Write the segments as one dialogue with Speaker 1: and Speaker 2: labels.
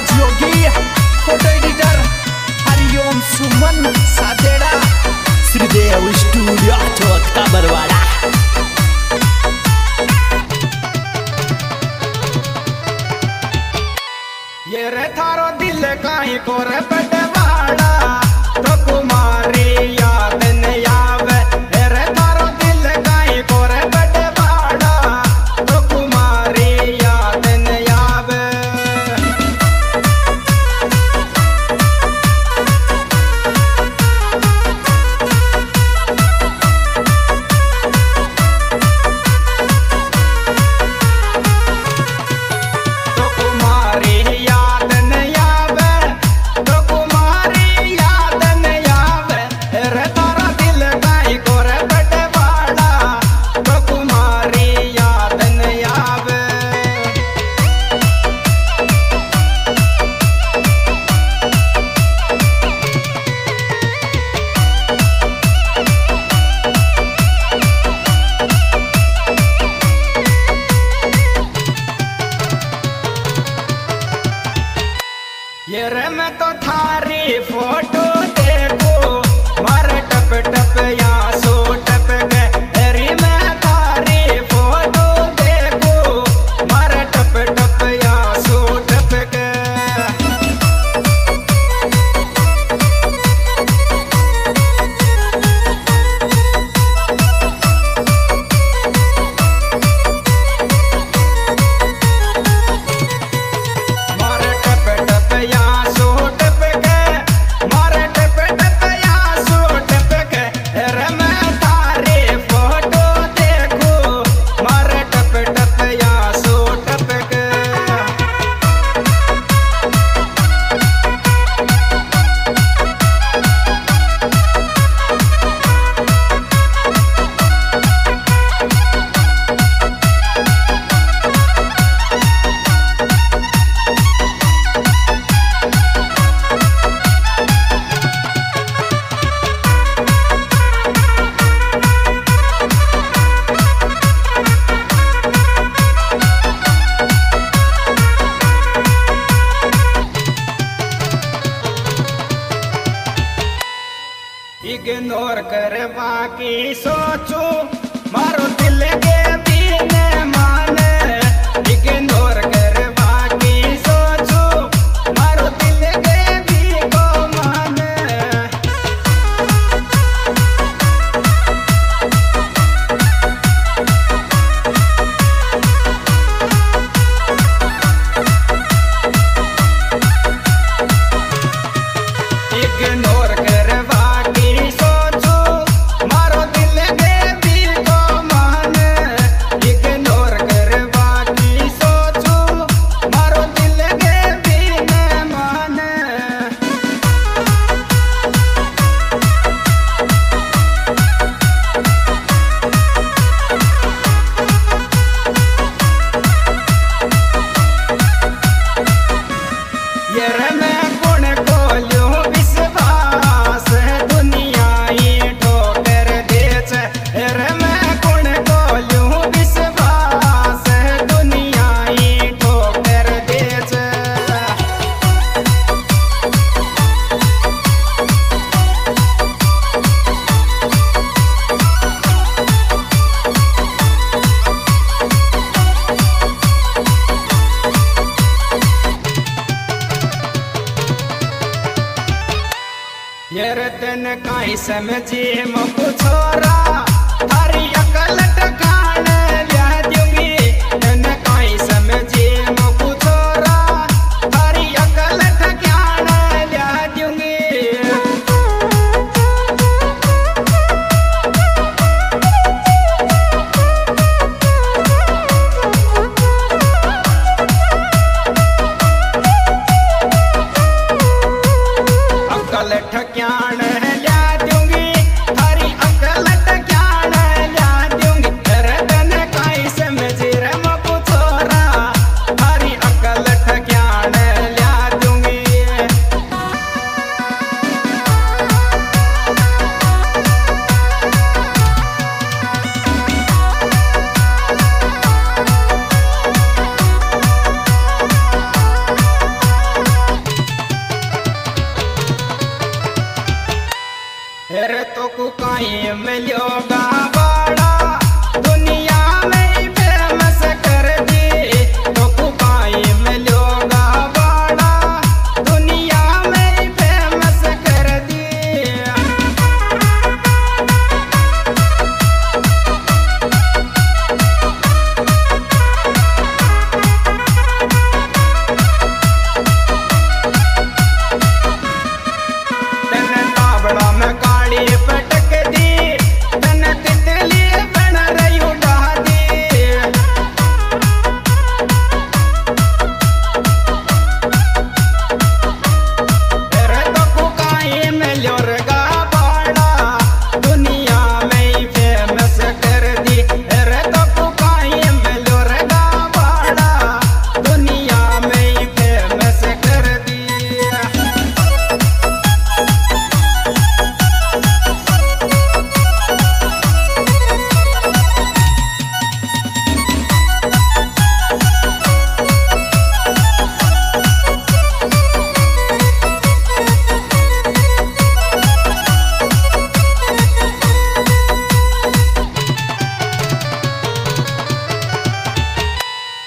Speaker 1: राज Yogi, photo editor Hariom Suman Sadera, Shridev studio चौथा बरवाड़ा।
Speaker 2: ये रे थारो दिल काई को रे बटवाड़ा, तो कुमारी याद नहीं आवे। ये रे थारो दिल काई को रे बटवाड़ा, तो कुमारी याद नहीं आवे। तो कुमारी याद नहीं आवे, तो कुमारी याद नहीं आवे। रे तारा दिल काई को रे बटवाड़ा, तो कुमारी याद नहीं आवे। ये रे मैं तो थारी फोटो देखो, मारे टप टप आंसू टपके। रे मैं थारी फोटो देखो, मारे टप टप आंसू टपके। मारे टप टप आंसू टपके, मारे टप टप आंसू टपके। रे मैं थारी फोटो देखो, मारे टप टप आंसू टपके। इग्नोर कर बाकी सोचो, मारो दिल के बिना माने। इग्नोर कर बाकी सोचो, मारो दिल के भी को माने। इग्नोर कर बाकी सोचो, मारो दिल के भी को माने। इग्नोर कर बाकी सोचो, मारो दिल के भी न माने। ये रे मैं गुण को ल्यूं विश्वास, दुनिया ये ठोकर देच। रे मैं गुण को ल्यूं विश्वास, दुनिया ये ठोकर देच। ये रतन काई समझे मुझको छोरा, थारी अकल टकान ल्या दूंगी। तन काई समझे मुझको छोरा, थारी अकल टकान ल्या दूंगी। अकल ठक्यान ल्या दूंगी, थारी अकल ठक्यान ल्या दूंगी।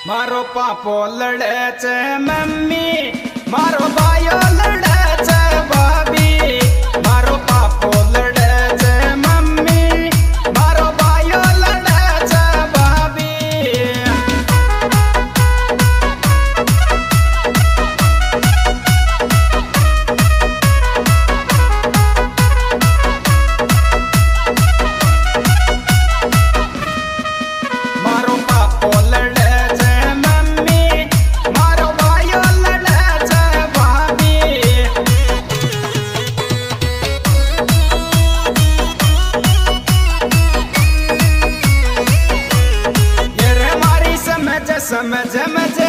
Speaker 2: मारो पापो लड़े छे मम्मी, मारो भाइयो लड़े छे भाभी, मारो पापो लड़े छे मम्मी, मारो भाइयो लड़े छे भाभी। मारो पापो लड़े छे मम्मी, मारो भाइयो लड़े छे भाभी। ये रे मारी समझ समझ मुझे